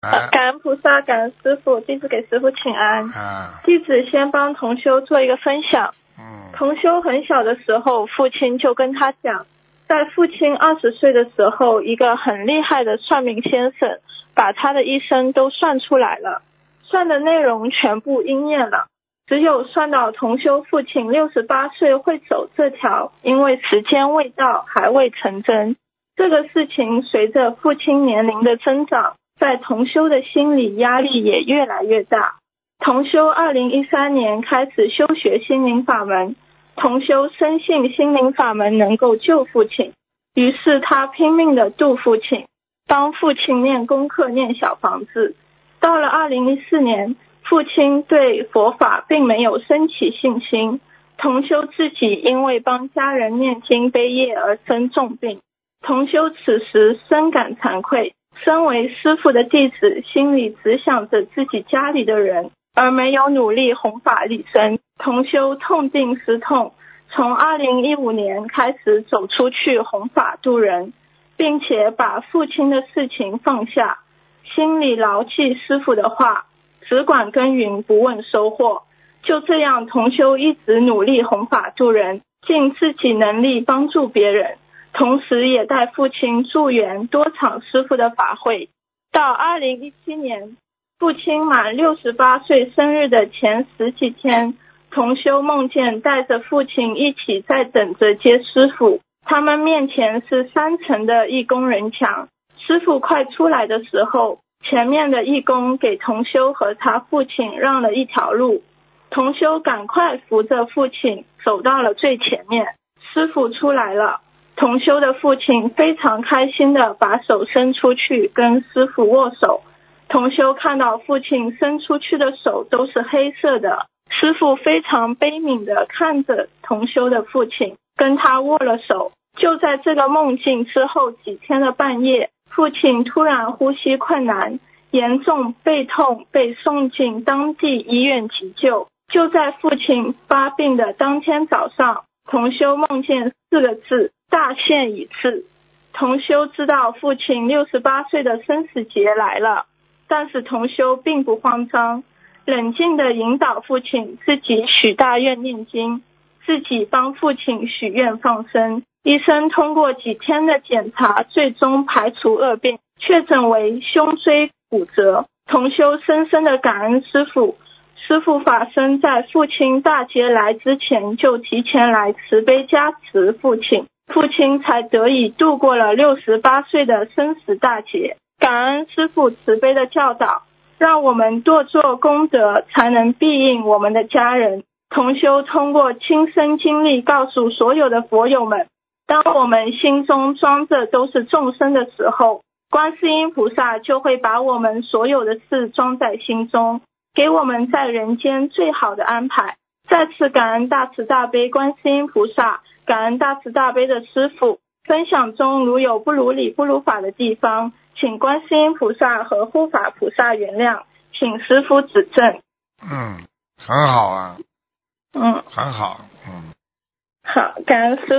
感恩菩萨，感恩师父，弟子给师父请安。弟子先帮同修做一个分享。同修很小的时候，父亲就跟他讲，在父亲20岁的时候，一个很厉害的算命先生把他的一生都算出来了，算的内容全部应验了，只有算到同修父亲68岁会走这条，因为时间未到，还未成真。这个事情随着父亲年龄的增长，在同修的心理压力也越来越大。同修2013年开始修学心灵法门，同修深信心灵法门能够救父亲，于是他拼命的度父亲，帮父亲念功课，念小房子。到了2014年，父亲对佛法并没有升起信心，同修自己因为帮家人念经悲业而生重病。同修此时深感惭愧，身为师父的弟子，心里只想着自己家里的人，而没有努力弘法利生。同修痛定思痛，从2015年开始走出去弘法度人，并且把父亲的事情放下，心里牢记师父的话，只管耕耘，不问收获。就这样，同修一直努力弘法度人，尽自己能力帮助别人，同时也带父亲助缘多场师父的法会。到2017年，父亲满68岁生日的前10几天，同修梦见带着父亲一起在等着接师父，他们面前是3层的义工人墙，师父快出来的时候，前面的义工给同修和他父亲让了一条路，同修赶快扶着父亲走到了最前面。师父出来了，同修的父亲非常开心的把手伸出去跟师父握手。同修看到父亲伸出去的手都是黑色的，师父非常悲悯的看着同修的父亲，跟他握了手。就在这个梦境之后几天的半夜，父亲突然呼吸困难，严重背痛，被送进当地医院急救。就在父亲发病的当天早上，同修梦见4个字：大限已至。同修知道父亲68岁的生死劫来了，但是同修并不慌张，冷静地引导父亲自己许大愿念经，自己帮父亲许愿放生。医生通过几天的检查，最终排除恶病，确诊为胸椎骨折。同修深深地感恩师父，师父法身在父亲大劫来之前就提前来慈悲加持父亲，父亲才得以度过了68岁的生死大劫。感恩师父慈悲的教导，让我们多做功德，才能庇应我们的家人。同修通过亲身经历告诉所有的佛友们，当我们心中装着都是众生的时候，观世音菩萨就会把我们所有的事装在心中，给我们在人间最好的安排。再次感恩大慈大悲观世音菩萨，感恩大慈大悲的师父。分享中如有不如理不如法的地方，请观世音菩萨和护法菩萨原谅，请师父指正。 很好啊。很好。 好，感恩师